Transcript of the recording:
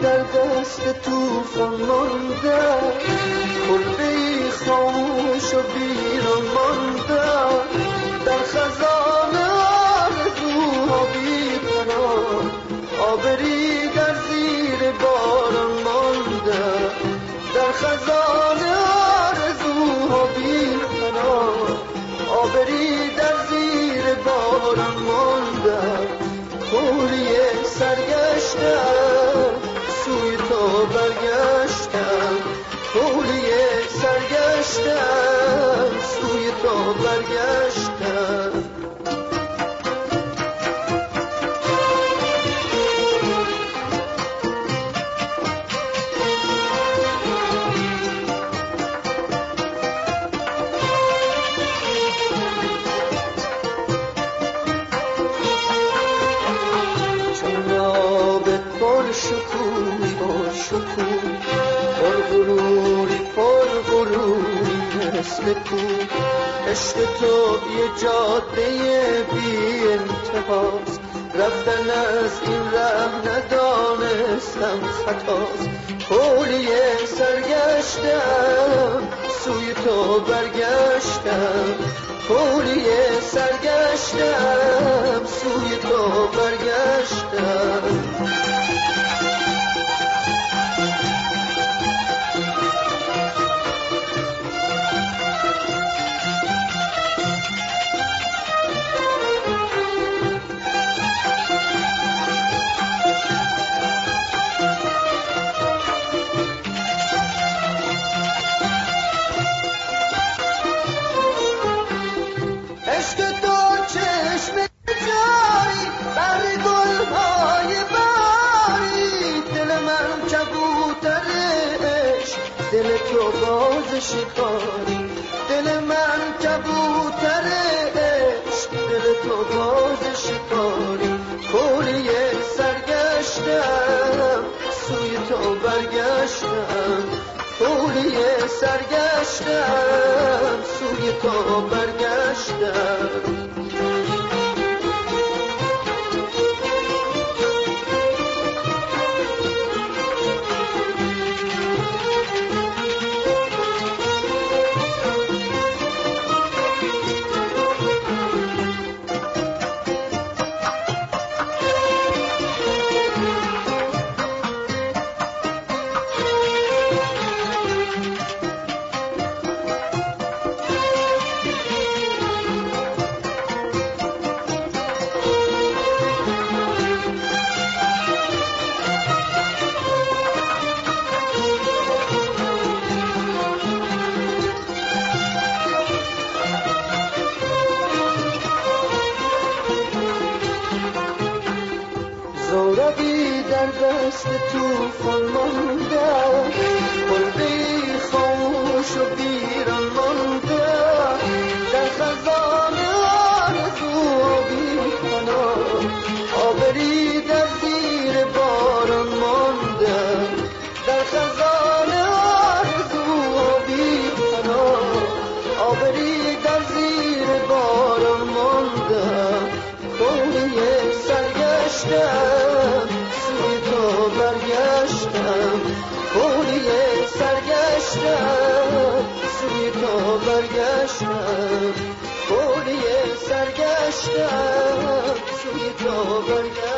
در دست توفان مانده، کلبه‌ای خاموش و ویران مانده، در خزانه آرزوها بی‌قرار، آبری در زیر باران مانده، در خزانه آرزوها بی‌قرار، آبری در زیر باران مانده. کوری سرگشتم سوی تو برگشتم، کوری سرگشتم سوی تو برگشتم. شکوی با شکوی پر غروری مثل کوی، عشق تو یه جاده بی انتهاست، رفتن از این ره ندانستم خطاست. کوری سرگشتم سوی تو برگشتم، کوری سرگشتم سوی تو برگشتم. دل تو باز شکاری، دل من کبوتر عشق، دل تو باز شکاری. کوری سرگشتم سوی تو برگشتم، کوری سرگشتم سوی تو برگشتم. زورقی در دست توفان مانده، کلبه‌ای خاموش و ویران مانده، در خزانه آرزوها بی‌پناه، آبری در زیر باران مانده، در خزانه آرزوها بی‌پناه، آبری در زیر باران مانده. کوری سرگشتم سوی تو برگشتم، کوری سرگشتم سوی تو برگشتم، کوری سرگشتم سوی تو برگشتم.